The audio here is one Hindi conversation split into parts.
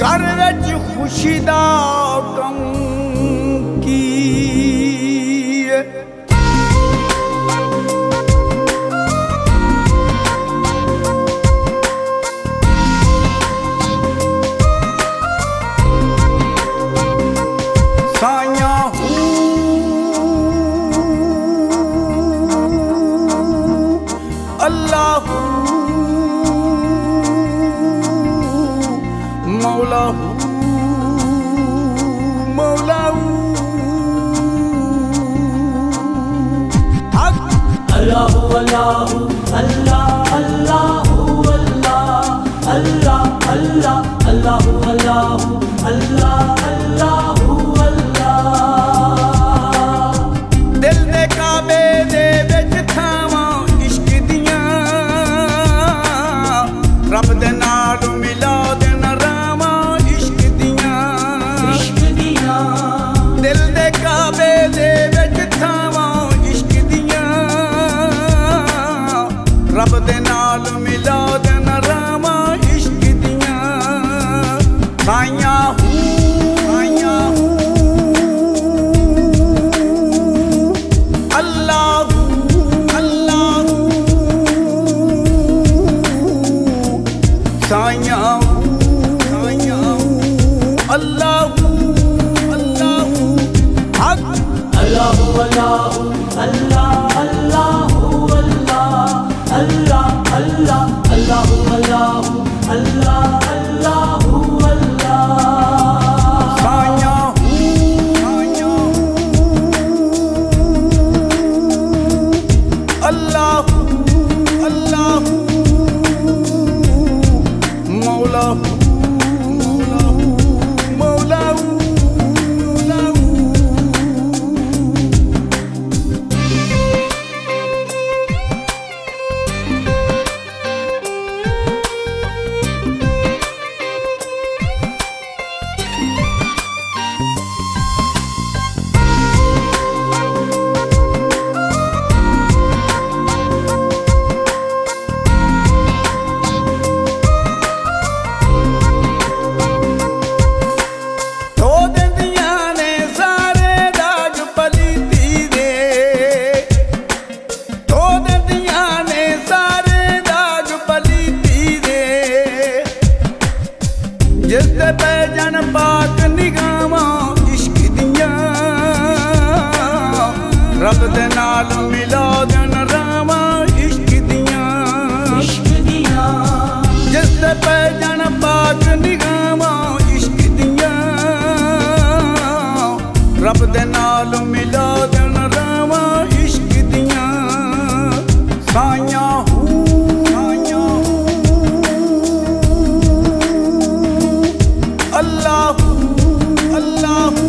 घर विच खुशी दा कम की साया अल्लाह मौला मौला अल्लाह अल्लाह अल्लाह अल्लाह अल्लाह अल्लाह अल्लाह अल्लाह अल्लाह अल्लाह अल्लाह दिल दे काबे दे विच थावां इश्क दियां रब दे नाल मिला देन रावां इश्क दियां दिल दे काबे दे विच थावां इश्क दियां रब दे नाल मिला देन रावां इश्क दियां साइयां अल्लाह अल्लाह हक अल्लाह अल्लाह अल्लाह अल्लाह अल्लाह अल्लाह अल्लाह अल्लाह अल्लाह अल्लाह अल्लाह मौला जिसदे पै जन पाक निगावां इश्क दियां रब दे नाल मिला देन रावां इश्क दियां जिसदे पै जन पाक निगावां इश्क दियां रब दे नाल मिला देन रावां इश्क दियां साइयां अल्लाह अल्लाह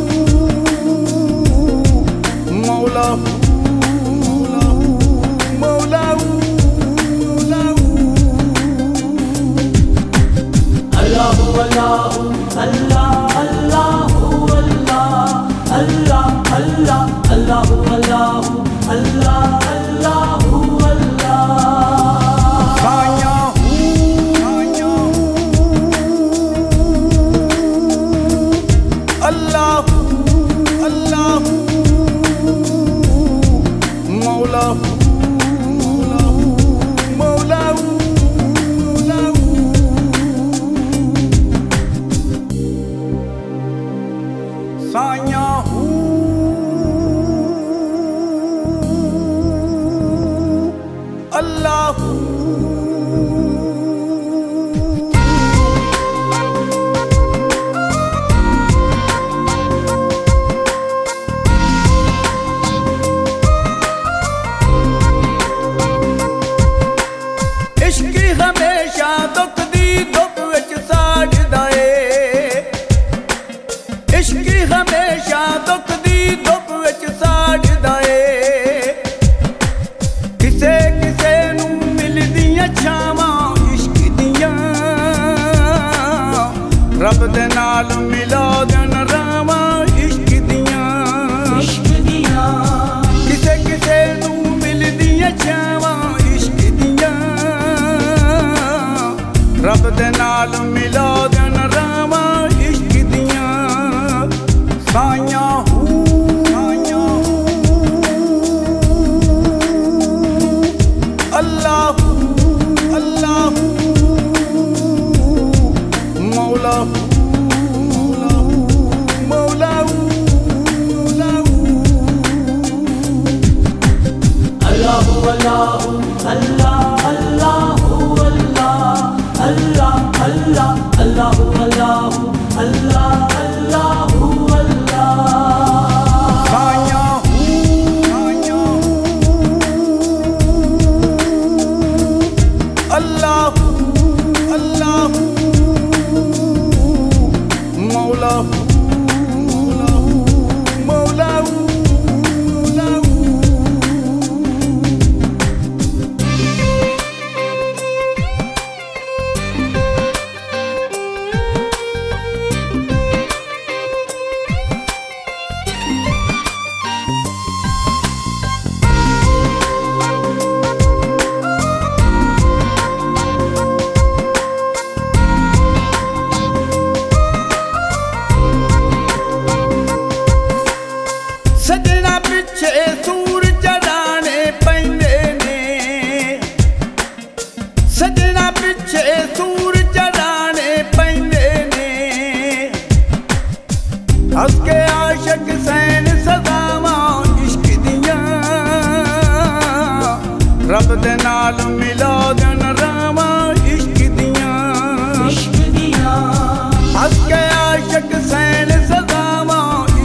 मौला मौला अल्लाह अल्लाह अल्लाह अल्लाह अल्लाह अल्लाह अल्लाह अल्लाह अल्लाह अल्लाह अल्लाह मौला मौला साइयां अल्लाह हमेशा दुख दी धुप विच साड़दा ए इश्क हमेशा दुख दी धुप विच साड़दा ए किसे किसे नू मिलदियां छावां इश्क दियां रब दे नाल मिला देन रावां इश्क दियां किसे किसे नू मिलदियां छावां इश्क दियां रब दे नाल मिला देन रावां मौला मौला Allahu Allahu Allah Allahu Allah Allah Allah Allahu Allahu Allah Allahu Allah साया अल्लाह अल्लाह मौला मौला सजना पिछे सूर चढ़ाने पैंदे ने सजना पिछे सूर चढ़ाने पैंदे ने हस के आशक सैन सदावां इश्क दियां रब दे नाल मिला देन रावां इश्क दियां हस के आशक सैन सदावां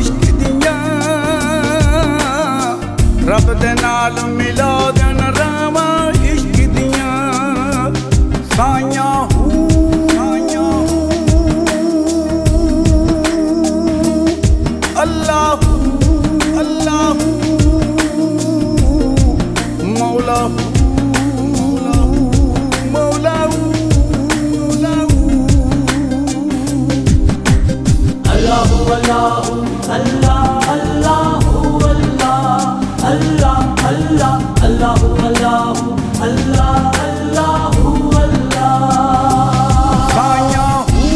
रब दे नाल मिला देन रावां इश्क दियां साइयां अल्लाह अल्लाह मौला मौला Allahu Allahu Allah Allahu Allah Allah Allah Allahu Allahu Allah Allahu Allah साइयां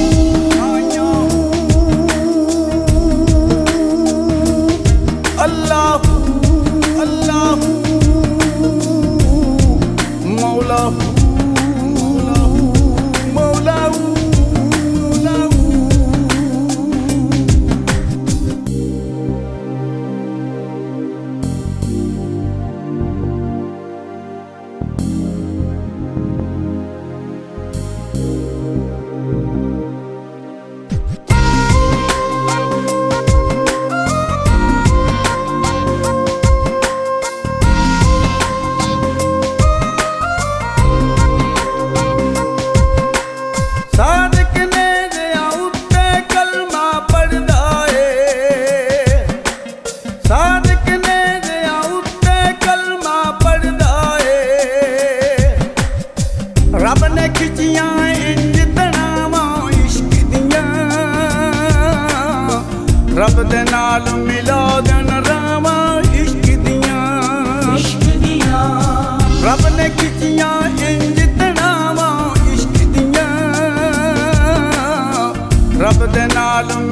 अल्लाह अल्लाह मौला मौला सादिक ने दिया उत्ते कलमा पढ़दा है सादिक ने दिया उत्ते कलमा पढ़दा है रब ने खिचियां इंज तनावां इश्क दियां रब दे नाल मिला देन रावां इश्क दियां रब ने खिचियां इंज तनावां इश्क दियां रब दे नाल